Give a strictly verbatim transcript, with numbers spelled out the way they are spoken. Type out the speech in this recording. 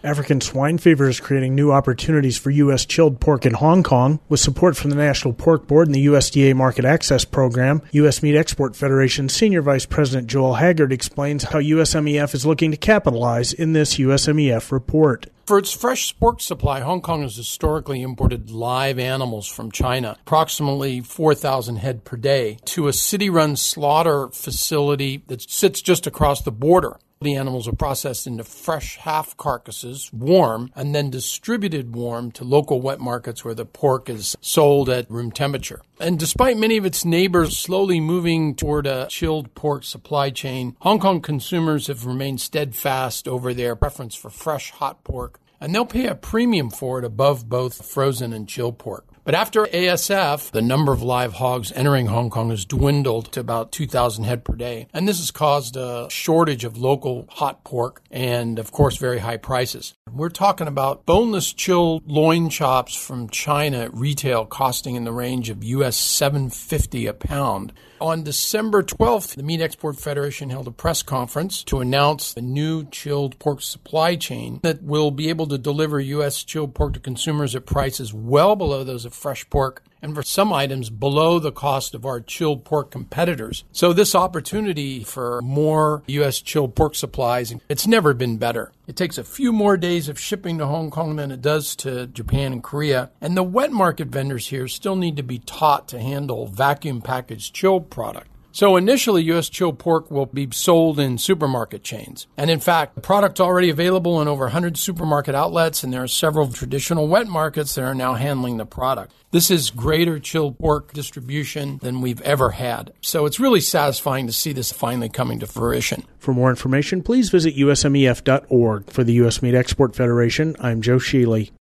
African swine fever is creating new opportunities for U S chilled pork in Hong Kong. With support from the National Pork Board and the U S D A Market Access Program, U S Meat Export Federation Senior Vice President Joel Haggard explains how U S M E F is looking to capitalize in this U S M E F report. For its fresh pork supply, Hong Kong has historically imported live animals from China, approximately four thousand head per day, to a city-run slaughter facility that sits just across the border. The animals are processed into fresh half carcasses, warm, and then distributed warm to local wet markets where the pork is sold at room temperature. And despite many of its neighbors slowly moving toward a chilled pork supply chain, Hong Kong consumers have remained steadfast over their preference for fresh, hot pork, and they'll pay a premium for it above both frozen and chilled pork. But after A S F, the number of live hogs entering Hong Kong has dwindled to about two thousand head per day. And this has caused a shortage of local hot pork and, of course, very high prices. We're talking about boneless chilled loin chops from China at retail costing in the range of U S seven dollars and fifty cents a pound. On December twelfth, the Meat Export Federation held a press conference to announce the new chilled pork supply chain that will be able to deliver U S chilled pork to consumers at prices well below those of fresh pork, and for some items below the cost of our chilled pork competitors. So this opportunity for more U S chilled pork supplies, it's never been better. It takes a few more days of shipping to Hong Kong than it does to Japan and Korea, and the wet market vendors here still need to be taught to handle vacuum packaged chilled product. So initially, U S chilled pork will be sold in supermarket chains. And in fact, the product's already available in over one hundred supermarket outlets, and there are several traditional wet markets that are now handling the product. This is greater chilled pork distribution than we've ever had. So it's really satisfying to see this finally coming to fruition. For more information, please visit U S M E F dot org. For the U S Meat Export Federation, I'm Joe Sheely.